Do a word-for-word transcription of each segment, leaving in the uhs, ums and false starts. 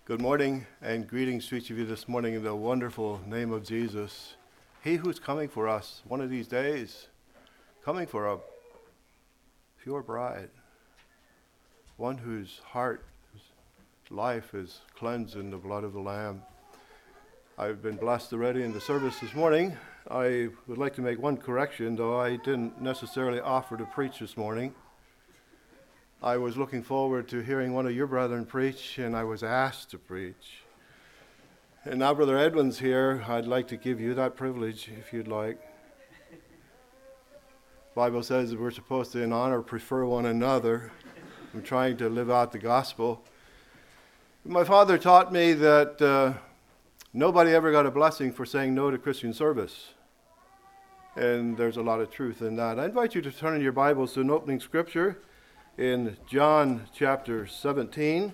Good morning and greetings to each of you this morning in the wonderful name of Jesus. He who's coming for us one of these days, coming for a pure bride, one whose heart, whose life is cleansed in the blood of the Lamb. I've been blessed already in the service this morning. I would like to make one correction, though I didn't necessarily offer to preach this morning. I was looking forward to hearing one of your brethren preach, and I was asked to preach. And now Brother Edwin's here. I'd like to give you that privilege, if you'd like. The Bible says that we're supposed to, in honor, prefer one another. I'm trying to live out the gospel. My father taught me that uh, nobody ever got a blessing for saying no to Christian service. And there's a lot of truth in that. I invite you to turn in your Bibles to an opening scripture in John chapter seventeen.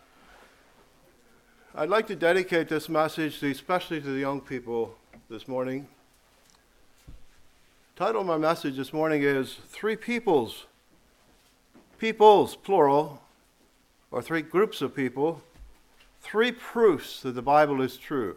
I'd like to dedicate this message to, especially to the young people this morning. The title of my message this morning is Three Peoples. Peoples, plural, or three groups of people. Three proofs that the Bible is true.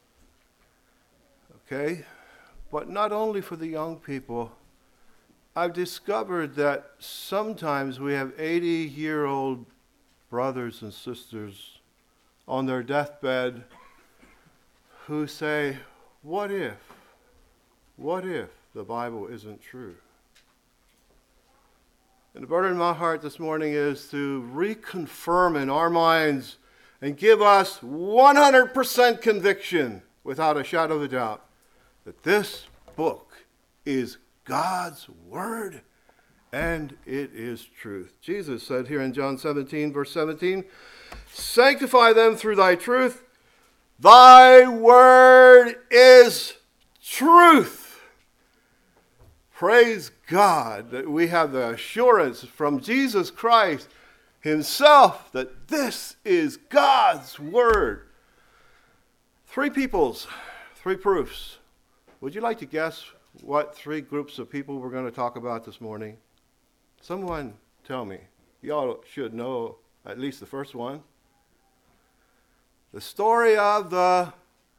Okay? But not only for the young people. I've discovered that sometimes we have eighty-year-old brothers and sisters on their deathbed who say, what if, what if the Bible isn't true? And the burden in my heart this morning is to reconfirm in our minds and give us one hundred percent conviction, without a shadow of a doubt, that this book is God's word, and it is truth. Jesus said here in John seventeen, verse seventeen, sanctify them through thy truth. Thy word is truth. Praise God that we have the assurance from Jesus Christ himself that this is God's word. Three peoples, three proofs. Would you like to guess what three groups of people we're going to talk about this morning? Someone tell me. Y'all should know at least the first one. The story of the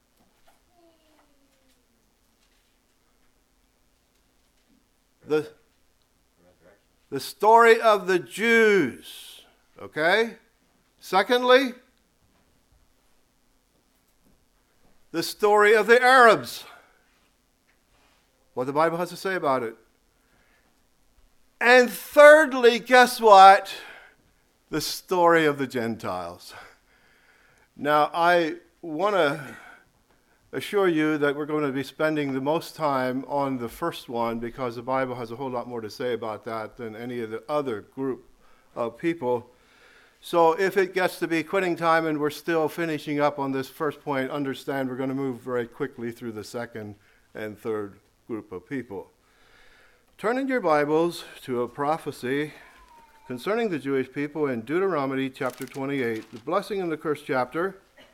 the the story of the Jews. Okay? Secondly, the story of the Arabs. What the Bible has to say about it. And thirdly, guess what? The story of the Gentiles. Now, I want to assure you that we're going to be spending the most time on the first one because the Bible has a whole lot more to say about that than any of the other group of people. So if it gets to be quitting time and we're still finishing up on this first point, understand we're going to move very quickly through the second and third group of people. Turn in your Bibles to a prophecy concerning the Jewish people in Deuteronomy chapter twenty-eight, the blessing and the curse chapter.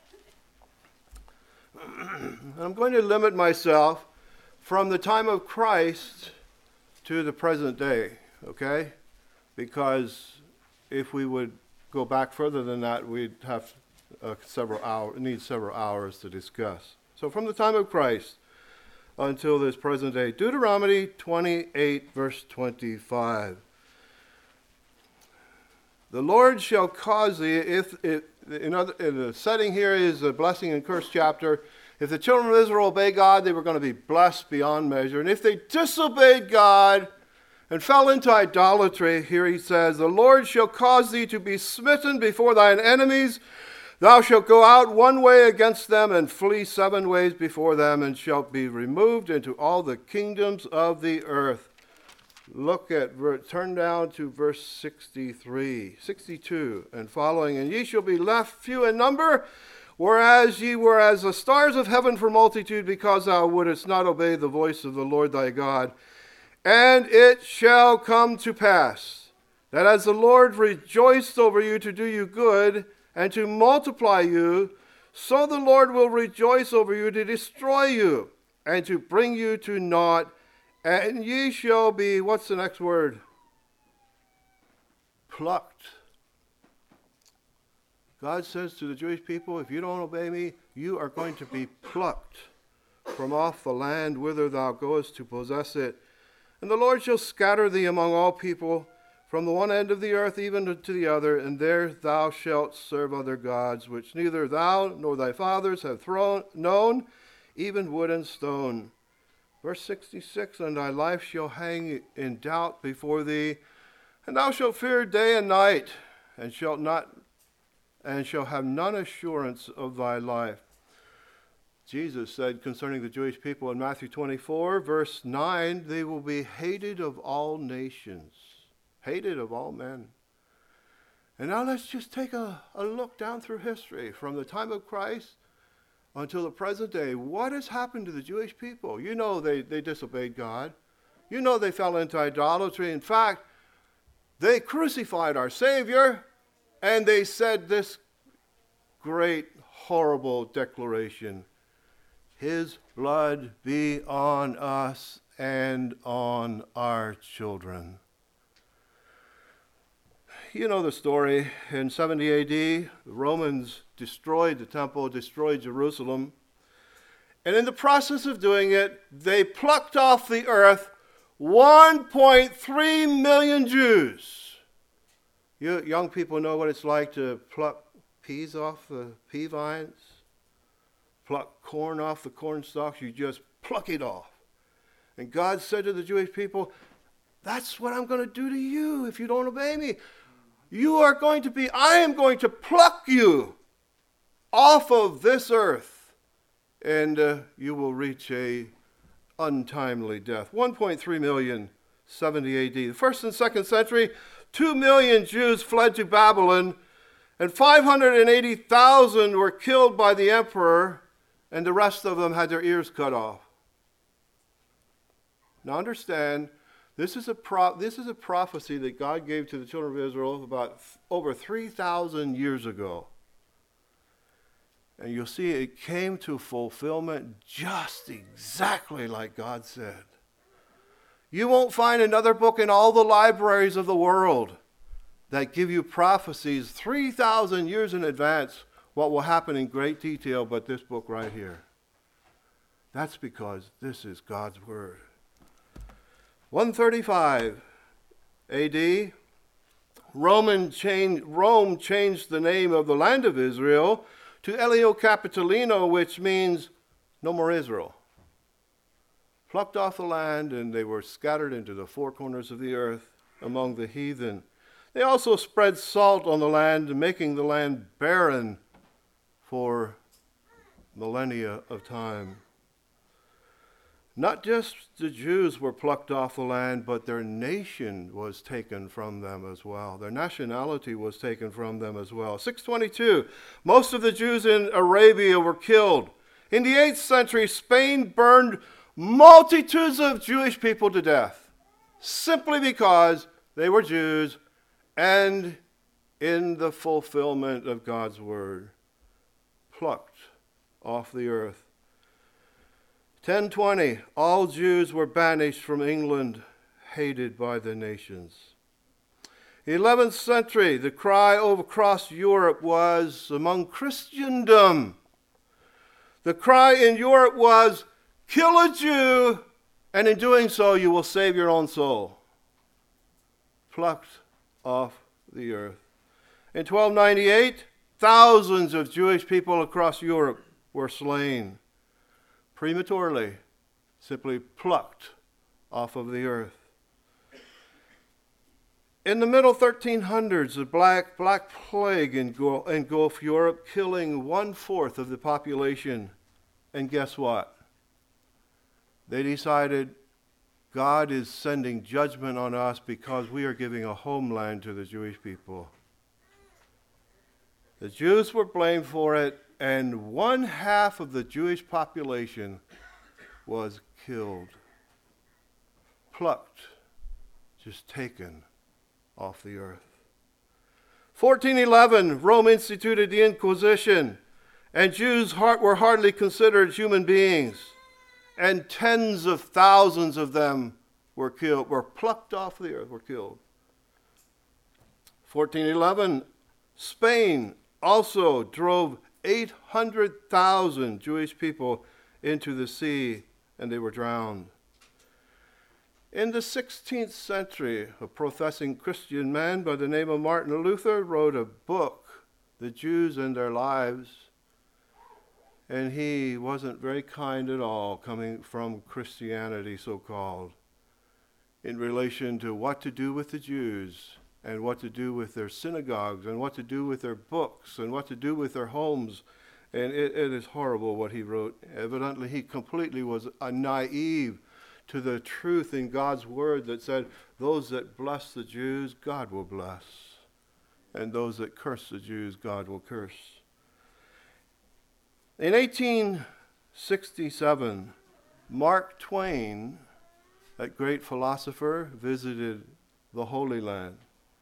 I'm going to limit myself from the time of Christ to the present day, okay? Because if we would go back further than that, we'd have uh, several hours, need several hours to discuss. So from the time of Christ until this present day. Deuteronomy twenty-eight, verse twenty-five. The Lord shall cause thee, if, if in, other, in the setting here is a blessing and curse chapter. If the children of Israel obey God, they were going to be blessed beyond measure. And if they disobeyed God and fell into idolatry, here he says, the Lord shall cause thee to be smitten before thine enemies. Thou shalt go out one way against them and flee seven ways before them, and shalt be removed into all the kingdoms of the earth. Look at, turn down to verse sixty-three, sixty-two and following. And ye shall be left few in number, whereas ye were as the stars of heaven for multitude, because thou wouldest not obey the voice of the Lord thy God. And it shall come to pass, that as the Lord rejoiced over you to do you good, and to multiply you, so the Lord will rejoice over you to destroy you, and to bring you to naught. And ye shall be, what's the next word? Plucked. God says to the Jewish people, if you don't obey me, you are going to be plucked from off the land whither thou goest to possess it. And the Lord shall scatter thee among all people, from the one end of the earth even to the other, and there thou shalt serve other gods, which neither thou nor thy fathers have thrown, known, even wood and stone. Verse sixty-six, and thy life shall hang in doubt before thee, and thou shalt fear day and night, and shalt not, and shall have none assurance of thy life. Jesus said concerning the Jewish people in Matthew twenty-four, verse nine, they will be hated of all nations, hated of all men. And now let's just take a, a look down through history from the time of Christ until the present day. What has happened to the Jewish people? You know they, they disobeyed God. You know they fell into idolatry. In fact, they crucified our Savior, and they said this great, horrible declaration, his blood be on us and on our children. You know the story. In seventy A D, the Romans destroyed the temple, destroyed Jerusalem. And in the process of doing it, they plucked off the earth one point three million Jews. You young people know what it's like to pluck peas off the pea vines, pluck corn off the corn stalks. You just pluck it off. And God said to the Jewish people, that's what I'm going to do to you if you don't obey me. You are going to be, I am going to pluck you off of this earth, and uh, you will reach a untimely death. one point three million, seventy A D. The first and second century, two million Jews fled to Babylon, and five hundred eighty thousand were killed by the emperor, and the rest of them had their ears cut off. Now understand, this is a pro- this is a prophecy that God gave to the children of Israel about th- over three thousand years ago. And you'll see it came to fulfillment just exactly like God said. You won't find another book in all the libraries of the world that give you prophecies three thousand years in advance what will happen in great detail but this book right here. That's because this is God's word. one thirty-five A D, Roman change, Rome changed the name of the land of Israel to Elio Capitolino, which means no more Israel. Plucked off the land, and they were scattered into the four corners of the earth among the heathen. They also spread salt on the land, making the land barren for millennia of time. Not just the Jews were plucked off the land, but their nation was taken from them as well. Their nationality was taken from them as well. six twenty-two, most of the Jews in Arabia were killed. In the eighth century, Spain burned multitudes of Jewish people to death, simply because they were Jews and in the fulfillment of God's word, plucked off the earth. ten twenty, all Jews were banished from England, hated by the nations. eleventh century, the cry across Europe was among Christendom. The cry in Europe was, kill a Jew, and in doing so you will save your own soul. Plucked off the earth. In twelve ninety-eight, thousands of Jewish people across Europe were slain. Prematurely, simply plucked off of the earth. In the middle thirteen hundreds, the black, black plague engulfed Europe, killing one-fourth of the population. And guess what? They decided God is sending judgment on us because we are giving a homeland to the Jewish people. The Jews were blamed for it, and one half of the Jewish population was killed, plucked, just taken off the earth. fourteen eleven, Rome instituted the Inquisition, and Jews were hardly considered human beings, and tens of thousands of them were killed, were plucked off the earth, were killed. fourteen eleven, Spain also drove eight hundred thousand Jewish people into the sea, and they were drowned. In the sixteenth century, a professing Christian man by the name of Martin Luther wrote a book, The Jews and Their Lives, and he wasn't very kind at all, coming from Christianity, so-called, in relation to what to do with the Jews and what to do with their synagogues and what to do with their books and what to do with their homes. And it, it is horrible what he wrote. Evidently, he completely was a naive to the truth in God's word that said, those that bless the Jews, God will bless. And those that curse the Jews, God will curse. In eighteen sixty-seven, Mark Twain, that great philosopher, visited the Holy Land.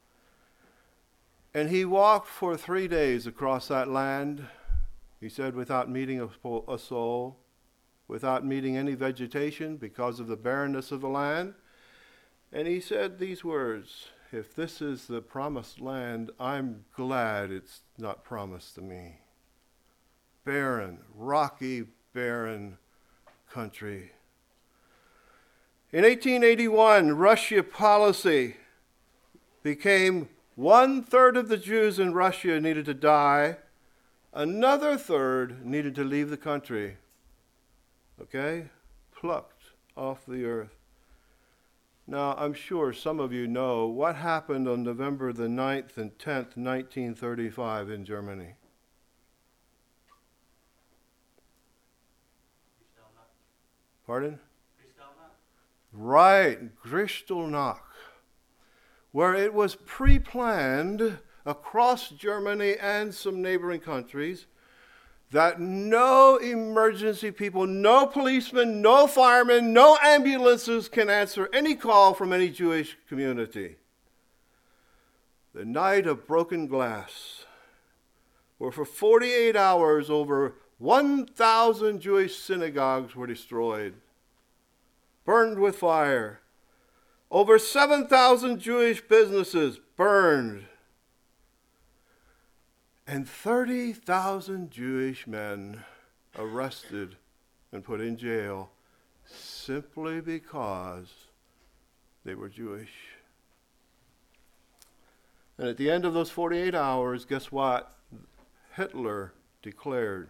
And he walked for three days across that land, he said, without meeting a, a soul, without meeting any vegetation because of the barrenness of the land. And he said these words, if this is the promised land, I'm glad it's not promised to me. Barren, rocky, barren country. In eighteen eighty-one, Russia policy became one-third of the Jews in Russia needed to die. Another third needed to leave the country. Okay? Plucked off the earth. Now, I'm sure some of you know what happened on November the ninth and tenth, nineteen thirty-five in Germany. Pardon? Right, Kristallnacht, where it was pre-planned across Germany and some neighboring countries that no emergency people, no policemen, no firemen, no ambulances can answer any call from any Jewish community. The night of broken glass, where for forty-eight hours over one thousand Jewish synagogues were destroyed, burned with fire. Over seven thousand Jewish businesses burned. And thirty thousand Jewish men arrested and put in jail simply because they were Jewish. And at the end of those forty-eight hours, guess what? Hitler declared.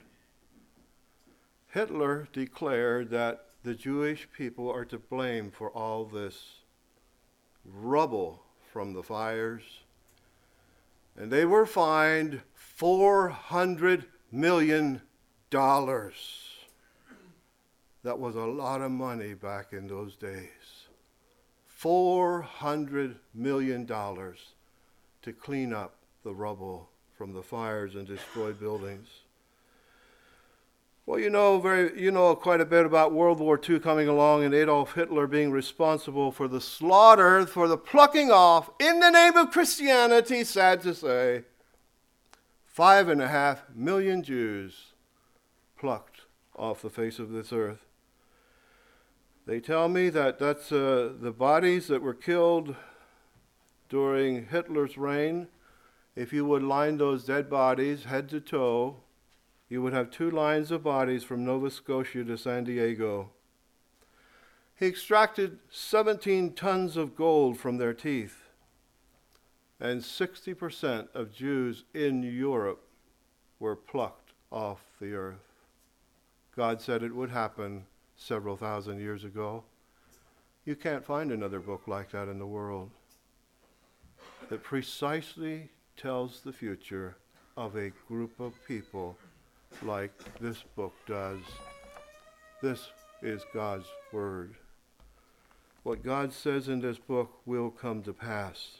Hitler declared that the Jewish people are to blame for all this rubble from the fires. And they were fined four hundred million dollars. That was a lot of money back in those days. four hundred million dollars to clean up the rubble from the fires and destroyed buildings. Well, you know very, you know quite a bit about World War Two coming along and Adolf Hitler being responsible for the slaughter, for the plucking off, in the name of Christianity, sad to say, five and a half million Jews plucked off the face of this earth. They tell me that that's uh, the bodies that were killed during Hitler's reign. If you would line those dead bodies head to toe, you would have two lines of bodies from Nova Scotia to San Diego. He extracted seventeen tons of gold from their teeth, and sixty percent of Jews in Europe were plucked off the earth. God said it would happen several thousand years ago. You can't find another book like that in the world that precisely tells the future of a group of people like this book does. This is God's word. What God says in this book will come to pass.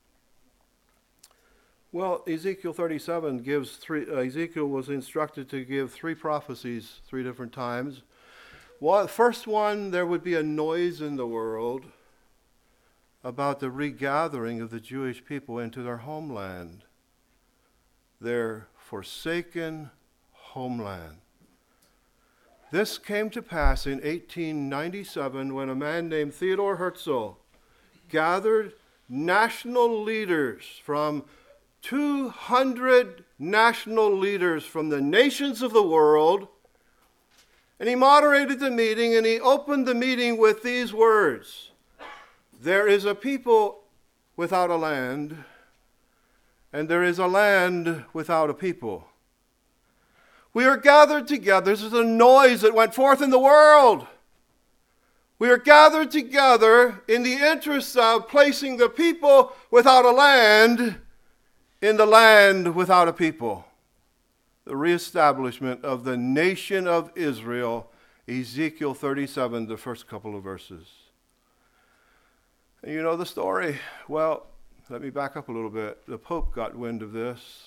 Well, Ezekiel thirty-seven gives three, uh, Ezekiel was instructed to give three prophecies three different times. Well, first one, there would be a noise in the world about the regathering of the Jewish people into their homeland, their forsaken homeland. This came to pass in eighteen ninety-seven when a man named Theodor Herzl gathered national leaders from two hundred national leaders from the nations of the world, and he moderated the meeting, and he opened the meeting with these words: there is a people without a land, and there is a land without a people. We are gathered together. This is a noise that went forth in the world. We are gathered together in the interest of placing the people without a land in the land without a people. The reestablishment of the nation of Israel, Ezekiel thirty-seven, the first couple of verses. And you know the story. Well, let me back up a little bit. The Pope got wind of this.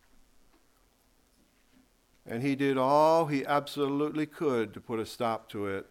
And he did all he absolutely could to put a stop to it.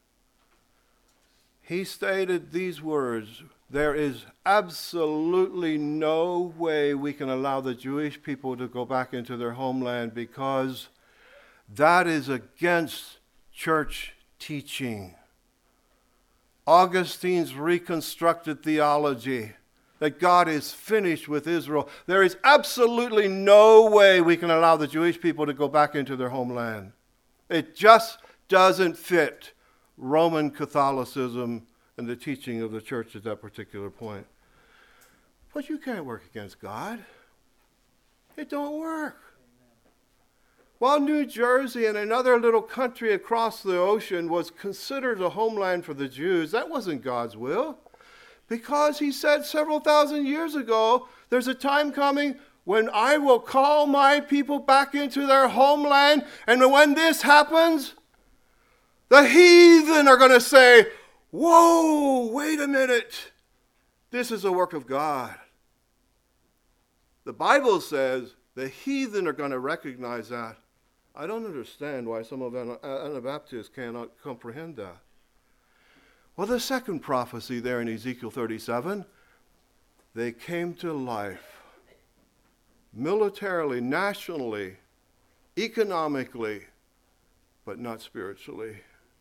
He stated these words: there is absolutely no way we can allow the Jewish people to go back into their homeland, because that is against church teaching. Augustine's reconstructed theology that God is finished with Israel. There is absolutely no way we can allow the Jewish people to go back into their homeland. It just doesn't fit Roman Catholicism and the teaching of the church at that particular point. But you can't work against God. It don't work. While New Jersey and another little country across the ocean was considered a homeland for the Jews, that wasn't God's will. Because he said several thousand years ago, there's a time coming when I will call my people back into their homeland, and when this happens, the heathen are going to say, whoa, wait a minute. This is a work of God. The Bible says the heathen are going to recognize that. I don't understand why some of the Anabaptists cannot comprehend that. Well, the second prophecy there in Ezekiel thirty-seven, they came to life militarily, nationally, economically, but not spiritually.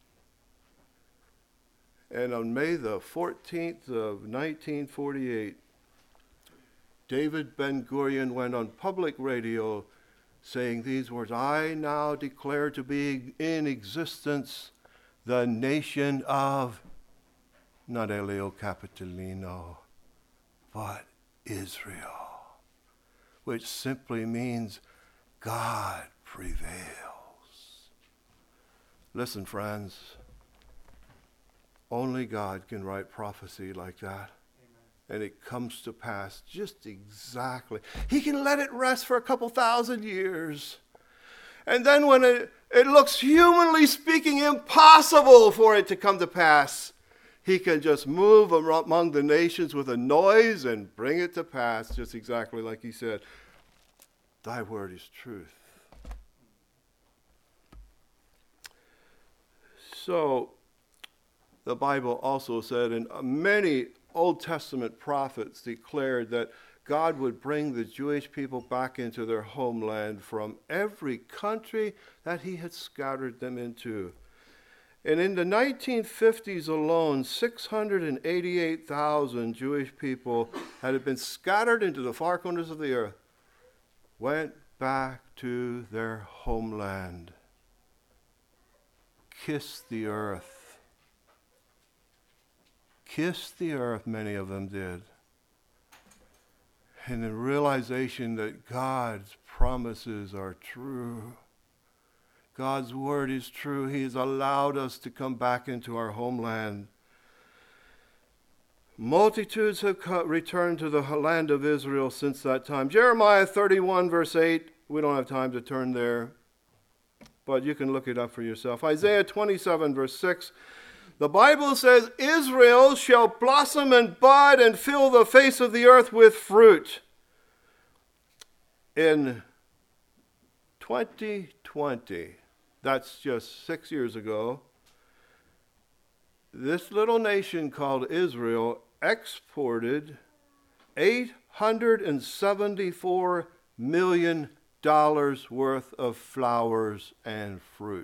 And on May the fourteenth of nineteen forty-eight, David Ben-Gurion went on public radio saying these words: I now declare to be in existence the nation of, not Elio Capitolino, but Israel, which simply means God prevails. Listen, friends, only God can write prophecy like that. Amen. And it comes to pass just exactly. He can let it rest for a couple thousand years. And then when it, it looks, humanly speaking, impossible for it to come to pass, he can just move among the nations with a noise and bring it to pass, just exactly like he said. Thy word is truth. So, the Bible also said, and many Old Testament prophets declared that God would bring the Jewish people back into their homeland from every country that he had scattered them into. And in the nineteen fifties alone, six hundred eighty-eight thousand Jewish people had been scattered into the far corners of the earth, went back to their homeland, kissed the earth. Kissed the earth, many of them did. And the realization that God's promises are true. God's word is true. He has allowed us to come back into our homeland. Multitudes have co- returned to the land of Israel since that time. Jeremiah thirty-one, verse eight. We don't have time to turn there, but you can look it up for yourself. Isaiah twenty-seven, verse six. The Bible says, Israel shall blossom and bud and fill the face of the earth with fruit. In twenty twenty, that's just six years ago, this little nation called Israel exported eight hundred seventy-four million dollars worth of flowers and fruit.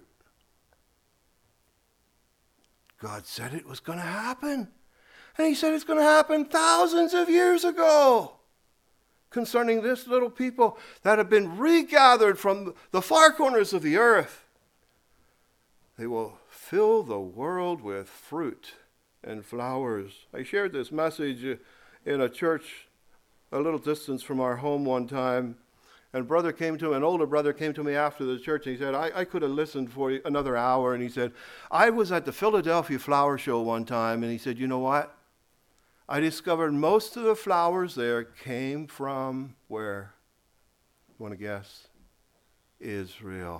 God said it was going to happen. And he said it's going to happen thousands of years ago. concerning this little people that have been regathered from the far corners of the earth. They will fill the world with fruit and flowers. I shared this message in a church a little distance from our home one time, and brother came to an older brother came to me after the church, and he said, I, I could have listened for another hour, and he said, I was at the Philadelphia Flower Show one time, and he said, you know what? I discovered most of the flowers there came from where? You want to guess? Israel.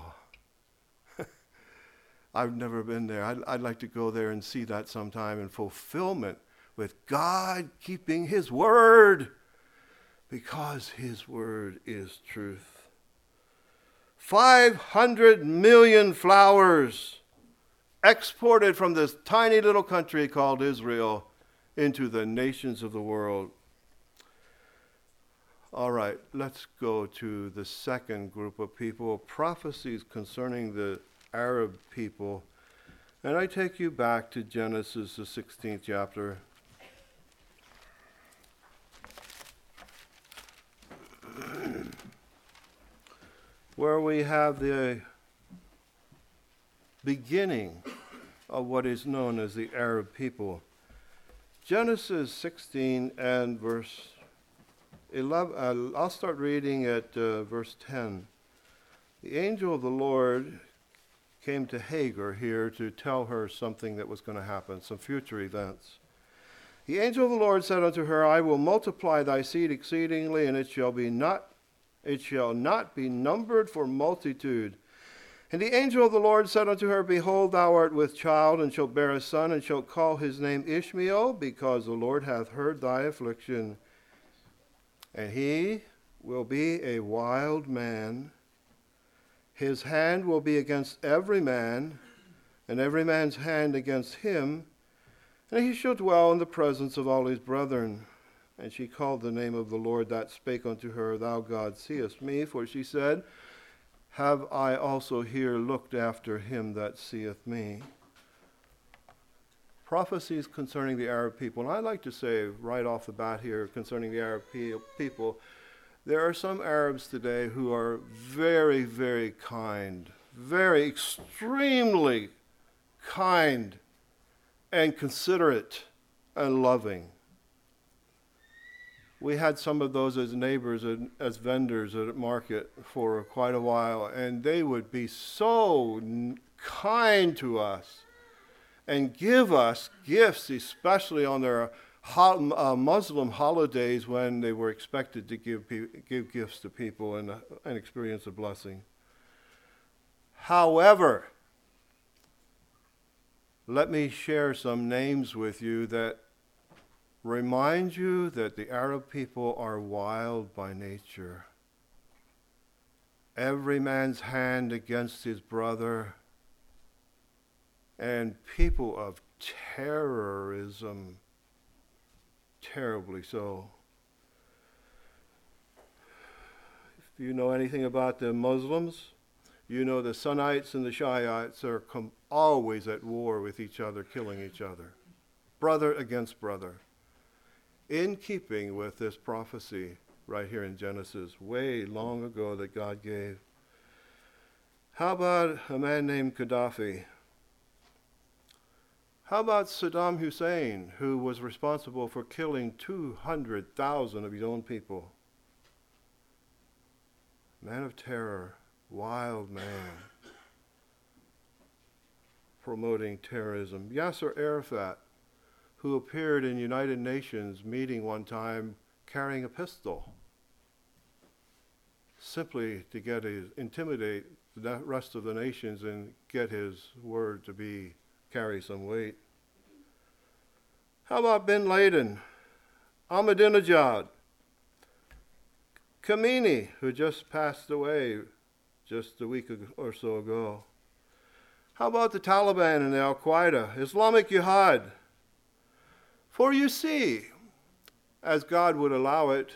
I've never been there. I'd, I'd like to go there and see that sometime in fulfillment with God keeping his word, because his word is truth. five hundred million flowers exported from this tiny little country called Israel into the nations of the world. All right, let's go to the second group of people, prophecies concerning the Arab people. And I take you back to Genesis, the sixteenth chapter. Where we have the beginning of what is known as the Arab people. Genesis sixteen and verse eleven. Uh, I'll start reading at uh, verse ten. The angel of the Lord came to Hagar here to tell her something that was going to happen, some future events. The angel of the Lord said unto her, I will multiply thy seed exceedingly, and it shall be not it shall not be numbered for multitude. And the angel of the Lord said unto her, Behold, thou art with child, and shalt bear a son, and shalt call his name Ishmael, because the Lord hath heard thy affliction. And he will be a wild man. His hand will be against every man, and every man's hand against him. And he shall dwell in the presence of all his brethren. And she called the name of the Lord that spake unto her, Thou God seest me. For she said, Have I also here looked after him that seeth me? Prophecies concerning the Arab people. And I'd like to say right off the bat here concerning the Arab pe- people, there are some Arabs today who are very, very kind, very extremely kind and considerate and loving. We had some of those as neighbors, and as vendors at market for quite a while, and they would be so kind to us and give us gifts, especially on their ho- uh, Muslim holidays when they were expected to give pe- give gifts to people and, uh, and experience a blessing. However, let me share some names with you that remind you that the Arab people are wild by nature. Every man's hand against his brother, and people of terrorism, terribly so. If you know anything about the Muslims, you know the Sunnites and the Shiites are com- always at war with each other, killing each other, brother against brother. In keeping with this prophecy right here in Genesis, way long ago that God gave. How about a man named Gaddafi? How about Saddam Hussein, who was responsible for killing two hundred thousand of his own people? Man of terror, wild man, promoting terrorism. Yasser Arafat, who appeared in United Nations meeting one time carrying a pistol, simply to get his, intimidate the rest of the nations and get his word to be carry some weight. How about bin Laden, Ahmadinejad, Khomeini, who just passed away just a week or so ago? How about the Taliban and Al-Qaeda, Islamic Jihad? For you see, as God would allow it,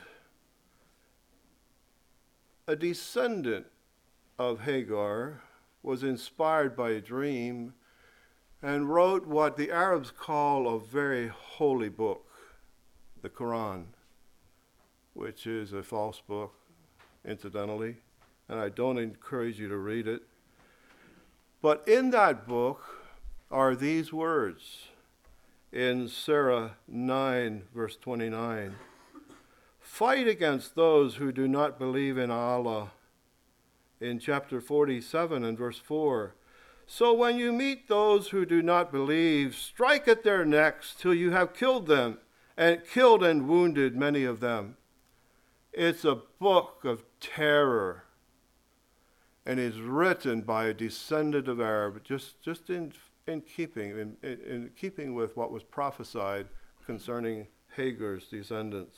a descendant of Hagar was inspired by a dream and wrote what the Arabs call a very holy book, the Quran. which is a false book, incidentally, and I don't encourage you to read it. But in that book are these words in Sirach nine, verse twenty-nine. Fight against those who do not believe in Allah. In chapter forty-seven and verse four. So when you meet those who do not believe, strike at their necks till you have killed them, and killed and wounded many of them. It's a book of terror, and is written by a descendant of Arab, just, just in, in keeping in, in, in keeping with what was prophesied concerning Hagar's descendants.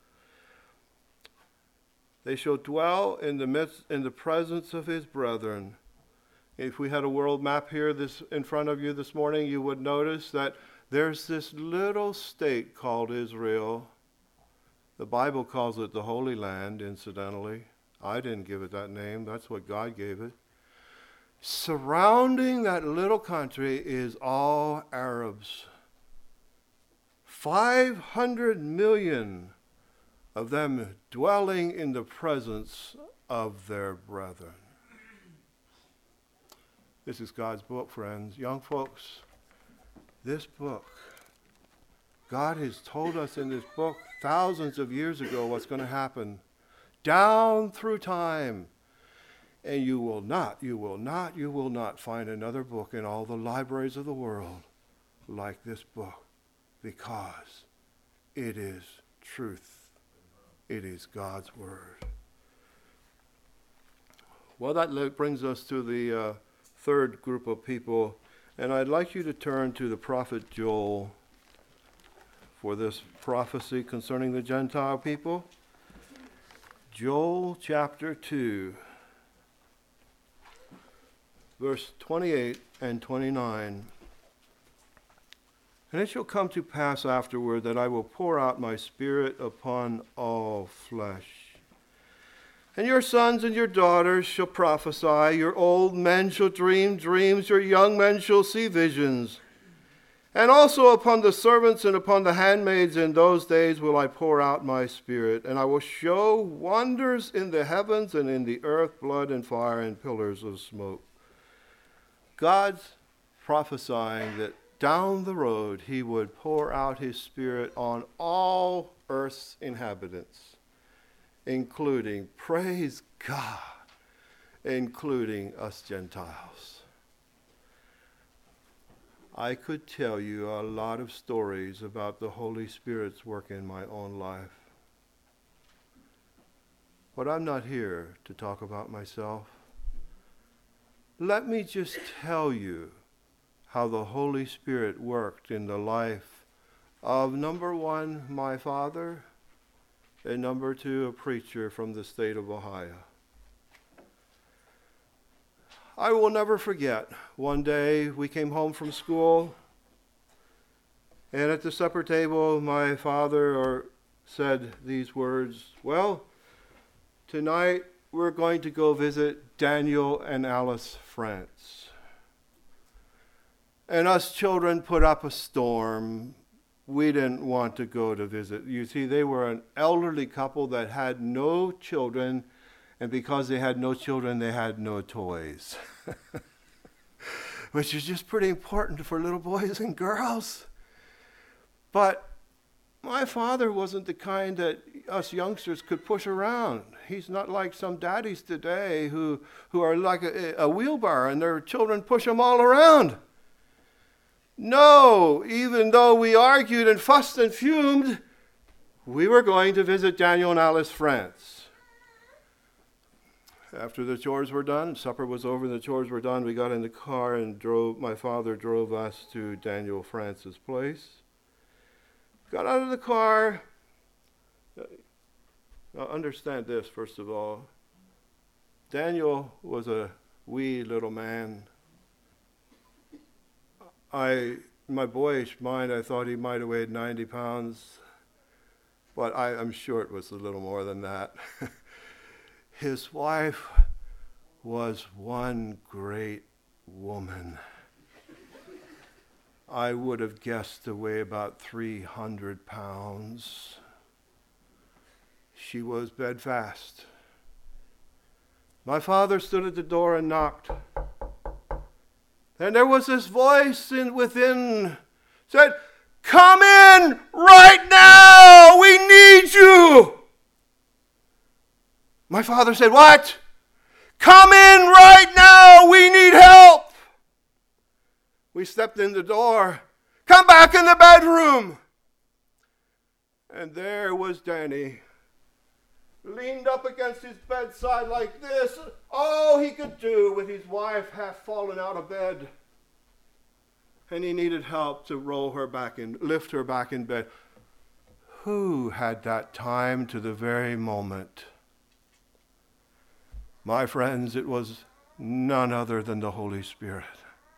They shall dwell in the midst, in the presence of his brethren. If we had a world map here this in front of you this morning, you would notice that there's this little state called Israel. The Bible calls it the Holy Land, incidentally. I didn't give it that name. That's what God gave it. Surrounding that little country is all Arabs. five hundred million of them dwelling in the presence of their brethren. This is God's book, friends. Young folks, this book, God has told us in this book thousands of years ago what's going to happen down through time. And you will not, you will not, you will not find another book in all the libraries of the world like this book, because it is truth. It is God's word. Well, that brings us to the uh, third group of people, and I'd like you to turn to the prophet Joel for this prophecy concerning the Gentile people. Joel chapter two, verse twenty-eight and twenty-nine. And it shall come to pass afterward that I will pour out my spirit upon all flesh. And your sons and your daughters shall prophesy, your old men shall dream dreams, your young men shall see visions. And also upon the servants and upon the handmaids in those days will I pour out my spirit, and I will show wonders in the heavens and in the earth, blood and fire and pillars of smoke. God's prophesying that down the road he would pour out his spirit on all earth's inhabitants, including, praise God, including us Gentiles. I could tell you a lot of stories about the Holy Spirit's work in my own life. But I'm not here to talk about myself. Let me just tell you how the Holy Spirit worked in the life of, number one, my father, and number two, a preacher from the state of Ohio. I will never forget, one day we came home from school, and at the supper table my father said these words, well, tonight we're going to go visit Daniel and Alice France. And us children put up a storm. We didn't want to go to visit. You see, they were an elderly couple that had no children, and because they had no children, they had no toys. Which is just pretty important for little boys and girls. But my father wasn't the kind that us youngsters could push around. He's not like some daddies today who, who are like a, a wheelbarrow and their children push them all around. No, even though we argued and fussed and fumed, we were going to visit Daniel and Alice France. After the chores were done, supper was over and the chores were done, we got in the car and drove, my father drove us to Daniel France's place. Got out of the car. Now understand this, first of all. Daniel was a wee little man. I, in my boyish mind, I thought he might have weighed ninety pounds, but I, I'm sure it was a little more than that. His wife was one great woman. I would have guessed to weigh about three hundred pounds. she was bedfast. My father stood at the door and knocked. And there was this voice in within, said, "Come in right now, we need you." My father said, "What? Come in right now, we need help." We stepped in the door. "Come back in the bedroom." And there was Danny, leaned up against his bedside like this, all he could do with his wife half fallen out of bed. And he needed help to roll her back in, lift her back in bed. Who had that time to the very moment? My friends, it was none other than the Holy Spirit.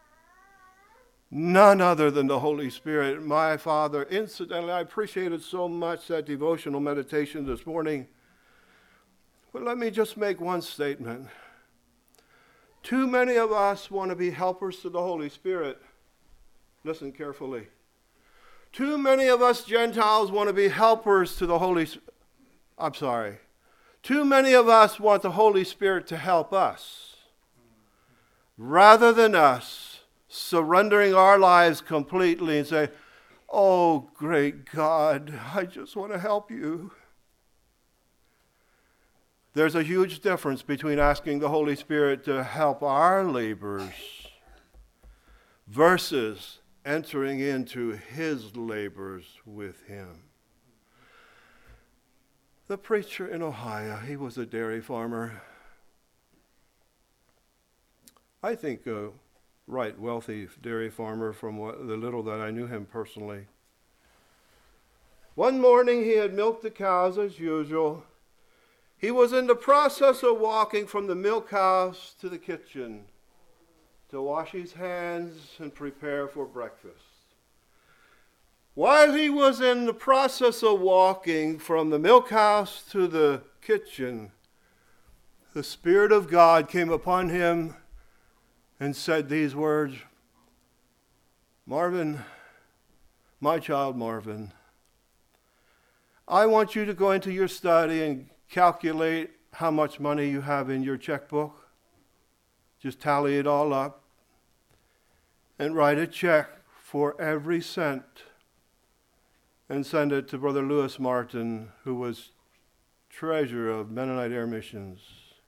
None other than the Holy Spirit. My Father, incidentally, I appreciated so much that devotional meditation this morning. But let me just make one statement. Too many of us want to be helpers to the Holy Spirit. Listen carefully. Too many of us Gentiles want to be helpers to the Holy Spirit. I'm sorry. Too many of us want the Holy Spirit to help us, rather than us surrendering our lives completely and say, "Oh, great God, I just want to help you." There's a huge difference between asking the Holy Spirit to help our labors versus entering into his labors with him. The preacher in Ohio, he was a dairy farmer. I think a right wealthy dairy farmer from what, the little that I knew him personally. One morning he had milked the cows as usual. He was in the process of walking from the milk house to the kitchen to wash his hands and prepare for breakfast. While he was in the process of walking from the milk house to the kitchen, the Spirit of God came upon him and said these words, "Marvin, my child Marvin, I want you to go into your study and calculate how much money you have in your checkbook. Just tally it all up and write a check for every cent and send it to Brother Lewis Martin, who was treasurer of Mennonite Air Missions."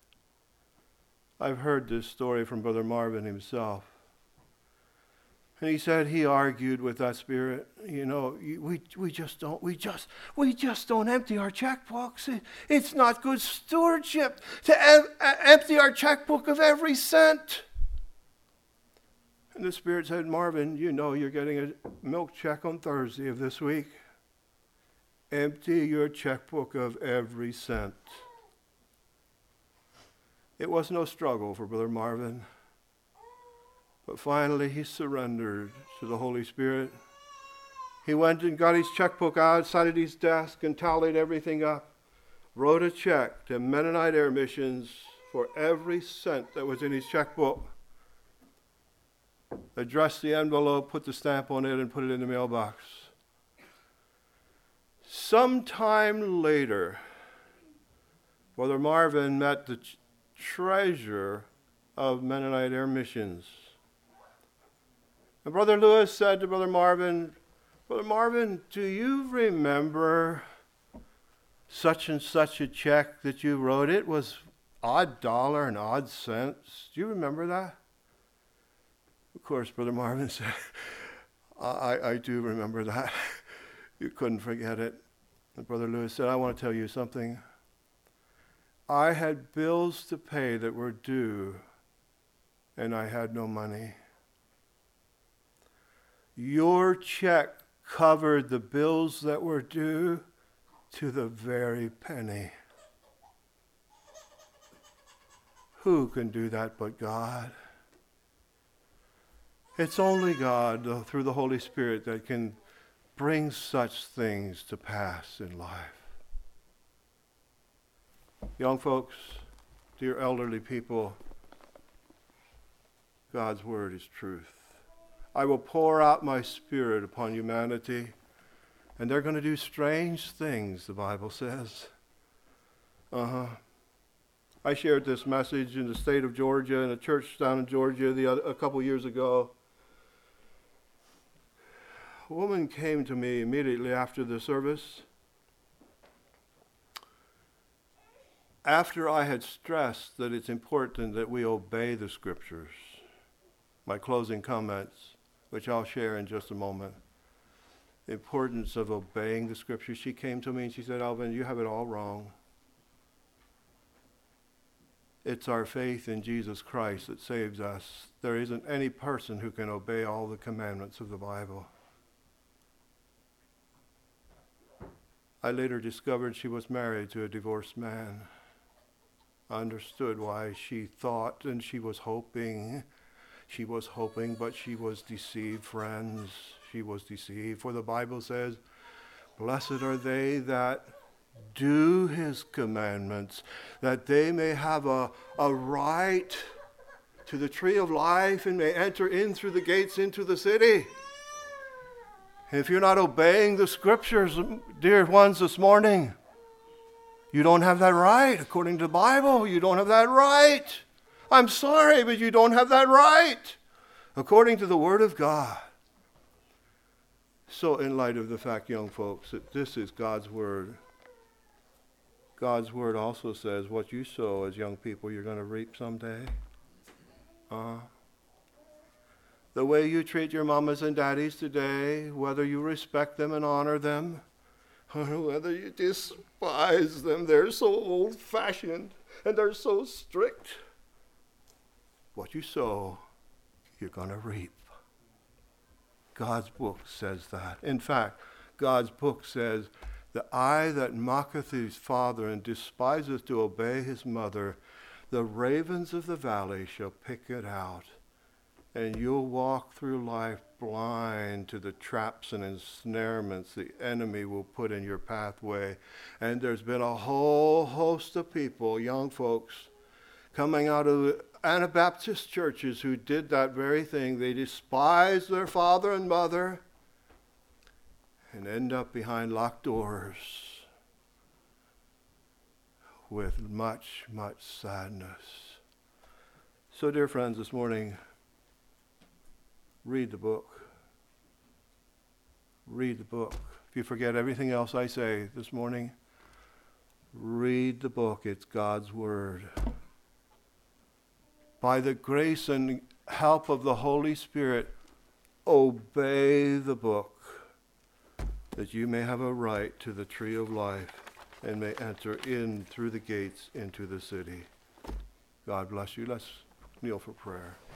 I've heard this story from Brother Marvin himself. And he said he argued with that spirit. You know, we we just don't we just we just don't empty our checkbooks. It, it's not good stewardship to em- empty our checkbook of every cent. And the Spirit said, "Marvin, you know you're getting a milk check on Thursday of this week. Empty your checkbook of every cent." It was no struggle for Brother Marvin. But finally he surrendered to the Holy Spirit. He went and got his checkbook outside of his desk and tallied everything up. Wrote a check to Mennonite Air Missions for every cent that was in his checkbook. Addressed the envelope, put the stamp on it, and put it in the mailbox. Sometime later, Brother Marvin met the ch- treasurer of Mennonite Air Missions. And Brother Lewis said to Brother Marvin, "Brother Marvin, do you remember such and such a check that you wrote? It was odd dollar and odd cents. Do you remember that?" Of course, Brother Marvin said, I, I do remember that. You couldn't forget it. And Brother Lewis said, "I want to tell you something. I had bills to pay that were due, and I had no money. Your check covered the bills that were due to the very penny." Who can do that but God? It's only God, though, through the Holy Spirit, that can bring such things to pass in life. Young folks, dear elderly people, God's word is truth. I will pour out my Spirit upon humanity, and they're going to do strange things, the Bible says. Uh-huh. I shared this message in the state of Georgia, in a church down in Georgia the other, a couple years ago. A woman came to me immediately after the service. After I had stressed that it's important that we obey the Scriptures, my closing comments, which I'll share in just a moment, the importance of obeying the Scriptures, she came to me and she said, Alvin, you have it all wrong. It's our faith in Jesus Christ that saves us. There isn't any person who can obey all the commandments of the Bible. I later discovered she was married to a divorced man. I understood why she thought and she was hoping. She was hoping, but she was deceived, friends. She was deceived. For the Bible says, blessed are they that do his commandments, that they may have a, a right to the tree of life and may enter in through the gates into the city. If you're not obeying the Scriptures, dear ones, this morning, you don't have that right. According to the Bible, you don't have that right. I'm sorry, but you don't have that right. According to the Word of God. So in light of the fact, young folks, that this is God's Word, God's Word also says what you sow as young people, you're going to reap someday. Uh, the way you treat your mamas and daddies today, whether you respect them and honor them, or whether you despise them, they're so old-fashioned and they're so strict. What you sow, you're going to reap. God's book says that. In fact, God's book says, the eye that mocketh his father and despiseth to obey his mother, the ravens of the valley shall pick it out. And you'll walk through life blind to the traps and ensnarements the enemy will put in your pathway. And there's been a whole host of people, young folks, coming out of Anabaptist churches who did that very thing. They despised their father and mother and end up behind locked doors with much, much sadness. So, dear friends, this morning, read the book. Read the book. If you forget everything else I say this morning, read the book. It's God's Word. By the grace and help of the Holy Spirit, obey the book, that you may have a right to the tree of life and may enter in through the gates into the city. God bless you. Let's kneel for prayer.